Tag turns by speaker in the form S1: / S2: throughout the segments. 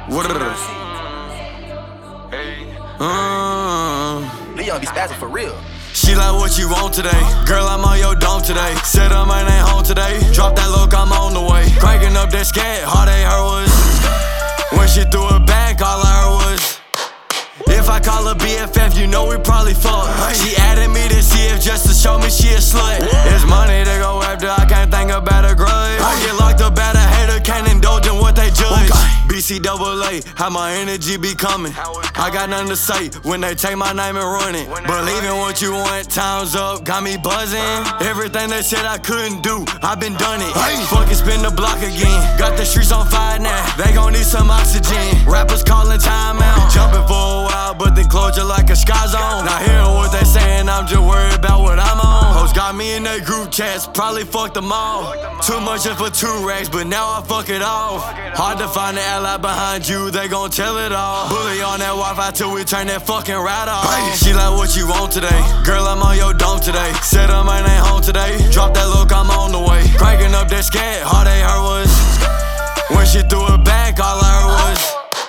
S1: Leon be spazzing for real.
S2: She like what you want today. Girl, I'm on your dome today. Said I might ain't home today. Drop that look, I'm on the way. Cranking up that scat, hard they heard was. When she threw it back, all I heard was. If I call her BFF, you know we probably fuck. She added me to CF just to show me she a slut. It's money to go after, I can't think about a grudge. I get locked up at a hater, can't indulge in what they judge. BCAA, how my energy be coming. I got nothing to say when they take my name and run it. Believe in what you want, time's up, got me buzzing. Everything they said I couldn't do, I've been done it. Fucking spin the block again, got the streets on fire now. They gon' need some oxygen. Rappers calling time out, jumping for a while, but they close you like a sky zone. Not hearing what they saying, I'm just worried about what I'm on. Hoes got me in their group chats, probably fucked them all. Too much just for 2 racks, but now I fuck it off. Hard to find an ally behind you, they gon' tell it all. Bully on that Wi-Fi till we turn that fucking route off. She like what you want today. Girl, I'm on your dome today. Said I might ain't home today. Drop that look, I'm on the way. Cranking up that scat, hard they heard was. When she threw it back, all I heard was.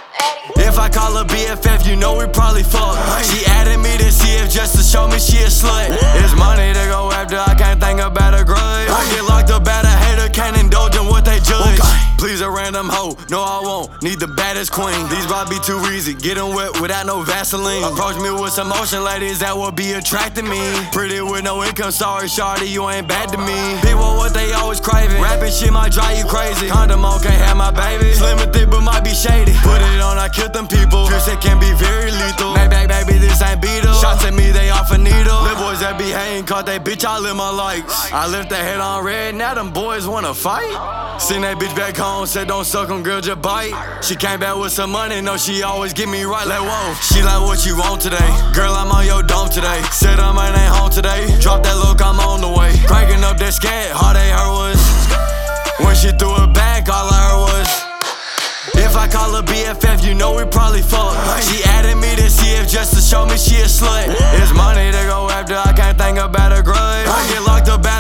S2: If I call her BFF, you know we probably fuck. She added me to CF just to show me she a slut. It's money to go after, I can't think about a grudge. I get locked up at a hater, can't indulge in what they judge. Please a random hoe, no I won't, need the baddest queen. These vibes be too easy, get them wet without no Vaseline. Approach me with some motion, ladies, that will be attracting me. Pretty with no income, sorry shawty, you ain't bad to me. People what they always craving, rapping shit might drive you crazy. Condom on, can't have my baby, slim and thick but might be shady. Put it on, I kill them people, cause it can be very lethal. Baby, this ain't Beetle. Shots at me, they off a needle. Little boys that be hating, caught that bitch all in my likes. I lift that head on red, now them boys wanna fight. Seen that bitch back home, said don't suck 'em, girl, just bite. She came back with some money, no, she always get me right, like whoa. She like what you want today. Girl, I'm on your dome today. Said I might ain't home today. Drop that look, I'm on the way. Cranking up that scat, hard they heard was. When she threw it back, all I heard was. If I call her BFF, you know we probably fuck. She added me to CF just to show me she a slut. It's money to go after, I can't think about a grudge. I get locked up at